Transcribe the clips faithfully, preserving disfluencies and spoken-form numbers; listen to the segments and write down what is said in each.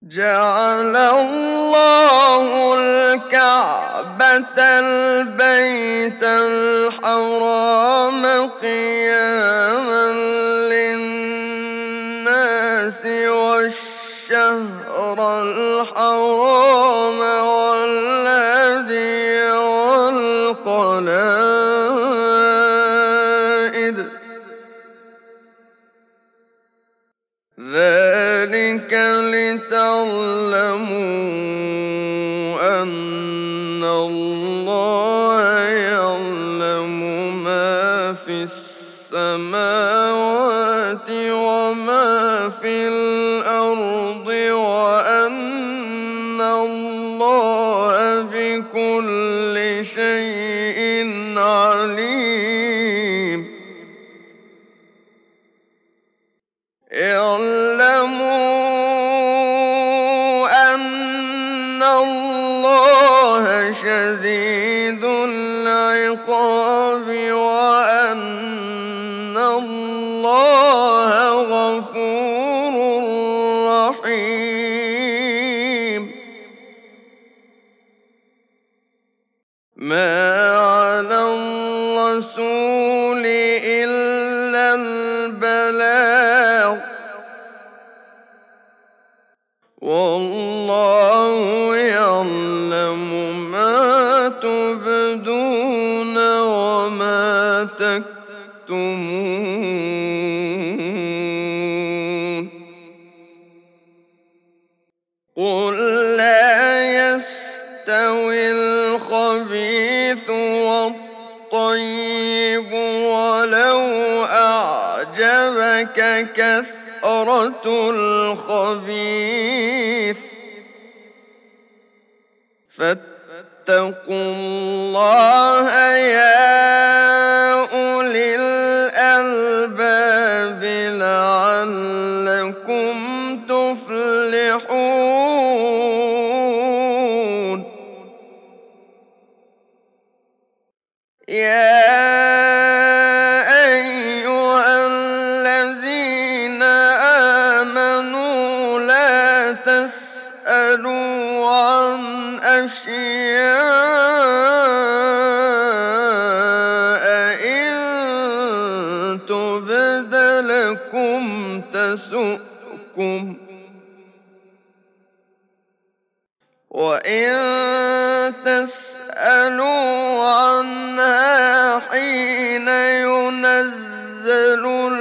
جعل الله الكعبة البيت الحرام قياما للناس والشهر الحرام والهدي والقلائد ذلك لتعلموا أن الله يعلم ما في السماوات وما في الأرض وأن الله بكل شيء عليم. اعلموا أن الله شديد العقاب وأن الله غفور رحيم. ما على الرسول إلا البلاغ والله يعلم ما تبدون وما تكتمون. قل لا يستوي الخبيث والطيب ولو أعجبك كثرة الخبيث فاتقوا الله يا أولي الألباب لعلكم تفلحون. يا أيها الذين آمنوا لا تسألوا عن أشياء إن تبد لكم تسؤكم وإن تسألوا عنها حين ينزل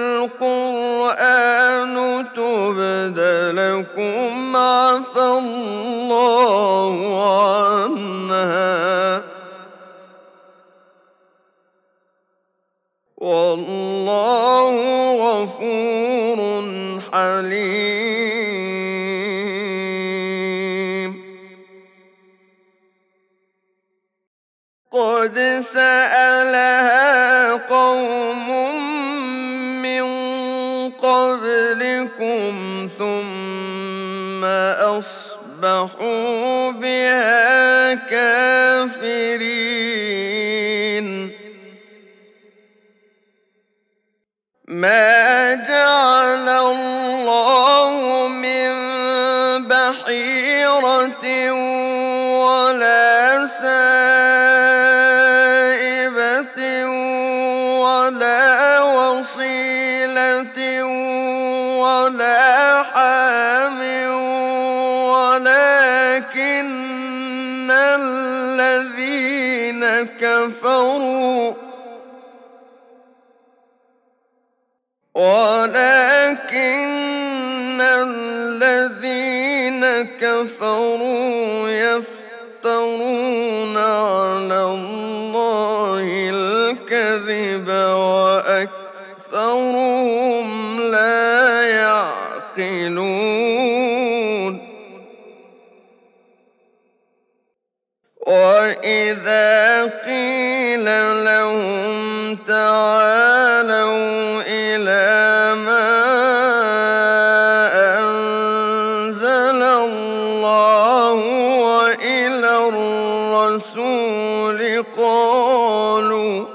القرآن تبد لكم عفى الله عنها والله غفور حليم. قد سألها قوم من قبلكم ثم أصبحوا بها كافرين. ما جعل الله من بحيرة ولا سائبة ولا وصيلة ولا حام ولكن الذين كفروا ولكن الذين كفروا يفترون على الله الكذب وأكثرهم لا يعقلون. وإذا قيل لهم تعالوا إلى ما أنزل الله وإلى الرسول قالوا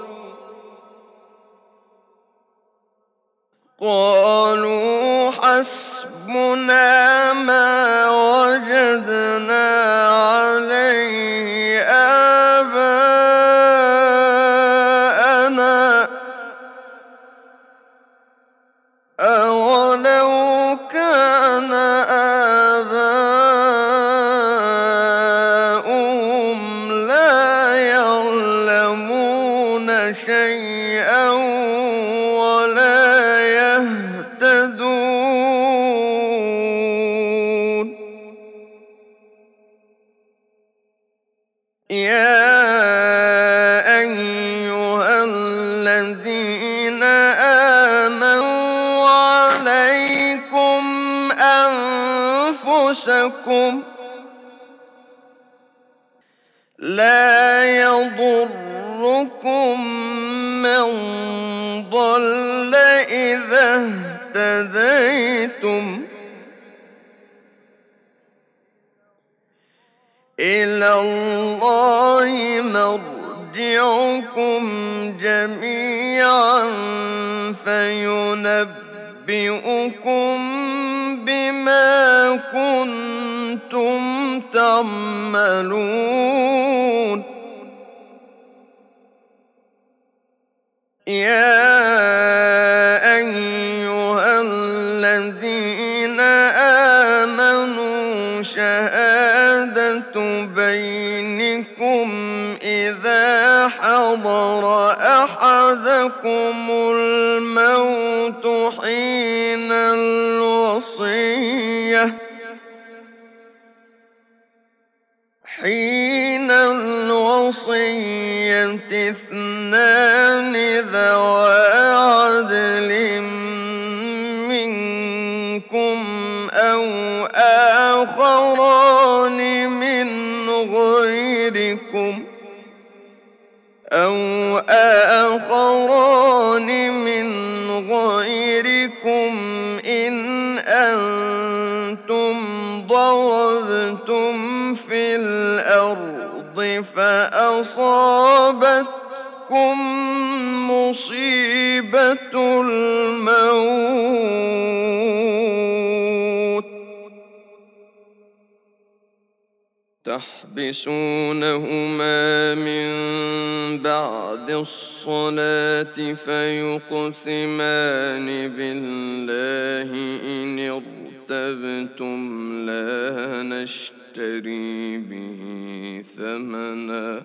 قالوا حسبنا ما يا أيها الذين آمنوا عليكم أنفسكم لا يضركم من ضل إذا اهتديتم إلى الله مرجعكم جميعا فينبئكم بما كنتم تعملون يا أيها الذين آمنوا شهادة بينكم إذا حضر أحدكم الموت حين الوصية حين الوصية اثنان ذوى عدل منكم أو آخران من غيركم أو آخران من غيركم إن أنتم ضربتم في الأرض فأصابتكم مصيبة الموت تحبسونهما من بعد الصلاة فيقسمان بالله إن ارتبتم لا نشتري به ثمنا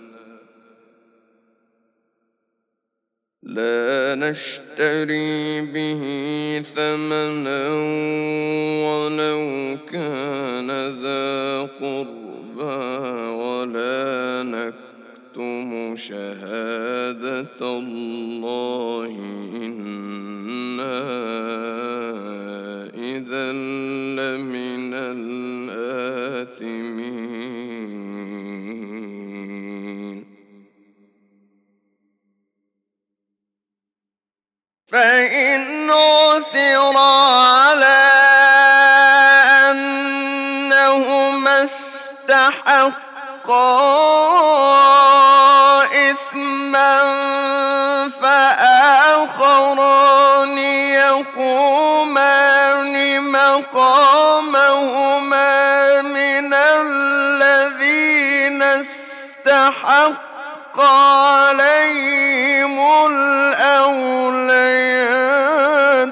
لا نشتري به ثمنا ولو كان ذا قربى ولا نكتم شهادة الله إنا إذا لمن الآثمين فإن عثر على أنهما استحقا إثما فآخران يقومان مقامهما من الذين استحق عليهم الأوليان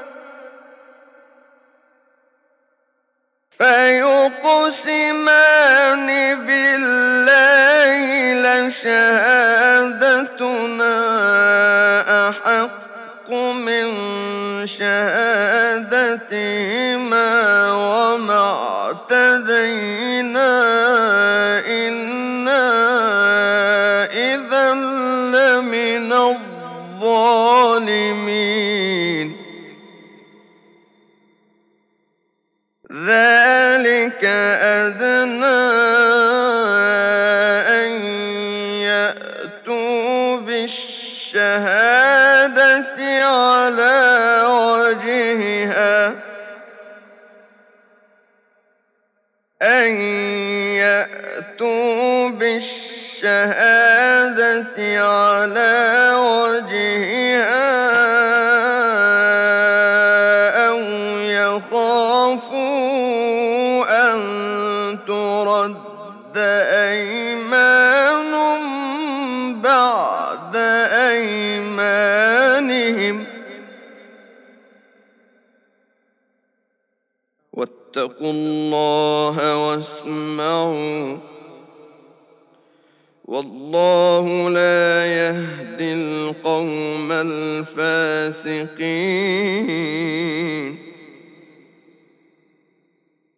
فيقسمان بالله لشهادتنا أحق من شهادتهما وما اعتدينا إنا إذا لمن الظالمين ذلك أدنى أن يأتوا بالشهادة على وجهها أن يأتوا بالشهادة على وجهها أو يخافوا أن ترد أيمان بعد أيمانهم واتقوا الله واسمعوا والله لا يهدي القوم الفاسقين